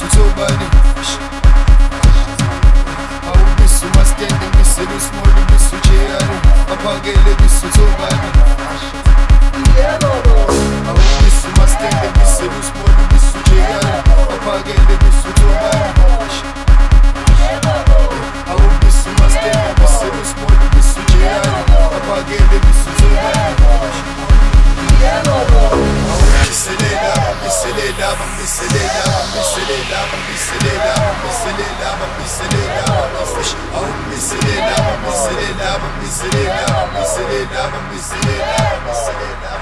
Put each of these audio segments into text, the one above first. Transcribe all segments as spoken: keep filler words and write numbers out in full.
bisutobani awubisu mastende biselu small bisu cheyari apagele bisutobani awubisu mastende biselu small bisu cheyari apagele bisutobani awubisu mastende biselu small bisu cheyari apagele bisutobani Miselela, miselela, miselela, miselela, miselela, miselela, miselela, oh miselela, miselela, miselela, miselela, miselela, miselela,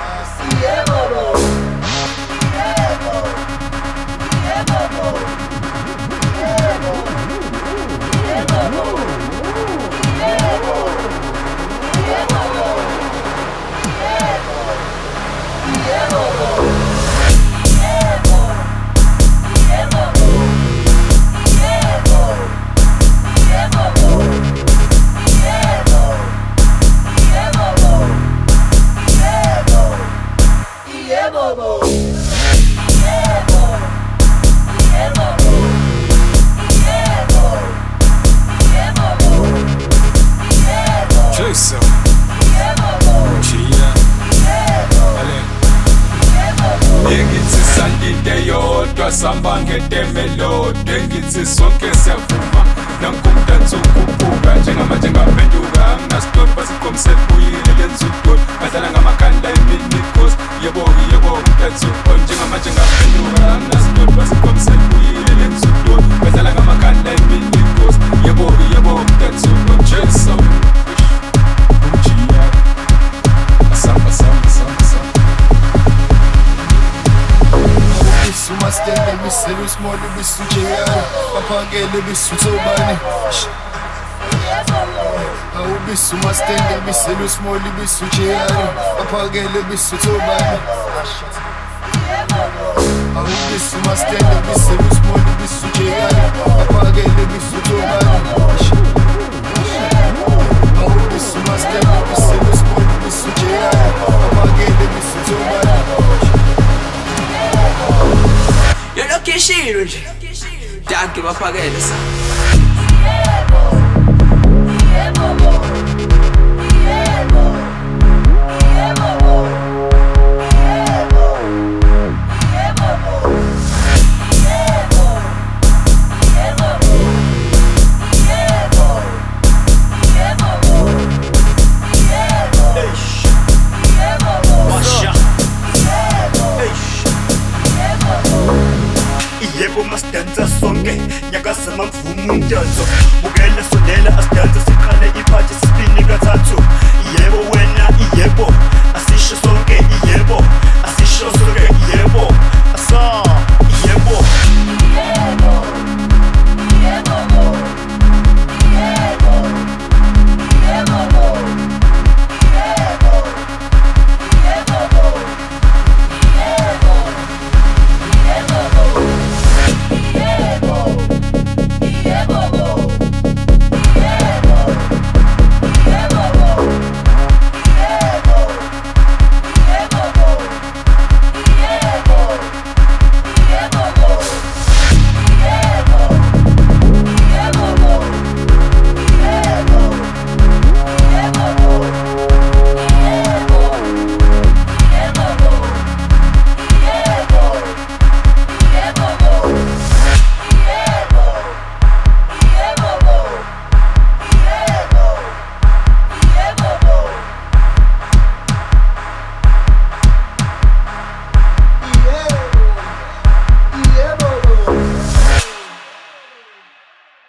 Samba ngetemelode ngithi sonke siyavuma nankumdanso ukubuka njengamanje ngaphenduka nginasitoli basiqomise buyile lenza udoli badlala ngamakhanda emini-coast yebo yebo umdanso njengamanje ngaphenduka nginasitoli basiqomise buyile lenza udoli badlala ngamakhanda emini-coast yebo yebo umdanso jesu ujiya asamba samba samba samba Mastende biselu small bisu cheyari apagele bisutobani awubisu mastende biselu small bisu cheyari apagele bisutobani awubisu mastende biselu small bisu cheyari apagele bisutobani awubisu mastende biselu small bisu cheyari apagele bisutobani Kishiro nje danke baphakele sa Yebo masidansa sonke nyakazama mvumo umdanso bukela sondela asidansa siqale iphathi